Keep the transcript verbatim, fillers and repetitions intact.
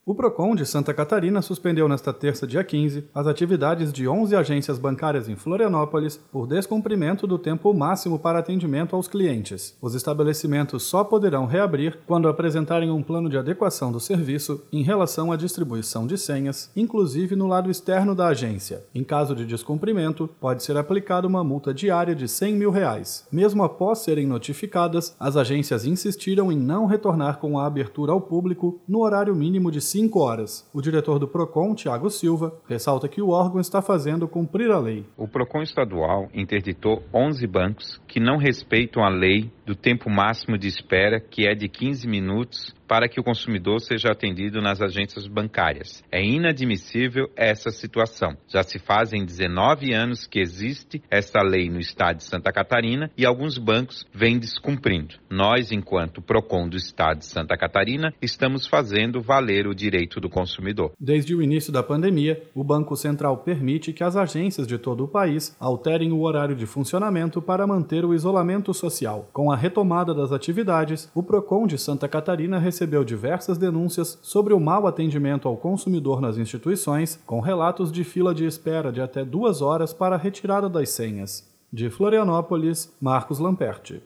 O Procon de Santa Catarina suspendeu nesta terça, dia quinze, as atividades de onze agências bancárias em Florianópolis por descumprimento do tempo máximo para atendimento aos clientes. Os estabelecimentos só poderão reabrir quando apresentarem um plano de adequação do serviço em relação à distribuição de senhas, inclusive no lado externo da agência. Em caso de descumprimento, pode ser aplicada uma multa diária de cem mil reais. Mesmo após serem notificadas, as agências insistiram em não retornar com a abertura ao público no horário mínimo de cinco horas. O diretor do Procon, Tiago Silva, ressalta que o órgão está fazendo cumprir a lei. O Procon estadual interditou onze bancos que não respeitam a lei do tempo máximo de espera, que é de quinze minutos, para que o consumidor seja atendido nas agências bancárias. É inadmissível essa situação. Já se fazem dezenove anos que existe essa lei no estado de Santa Catarina e alguns bancos vêm descumprindo. Nós, enquanto Procon do estado de Santa Catarina, estamos fazendo valer o direito do consumidor. Desde o início da pandemia, o Banco Central permite que as agências de todo o país alterem o horário de funcionamento para manter o isolamento social. Com a retomada das atividades, o Procon de Santa Catarina recebeu diversas denúncias sobre o mau atendimento ao consumidor nas instituições, com relatos de fila de espera de até duas horas para a retirada das senhas. De Florianópolis, Marcos Lamperti.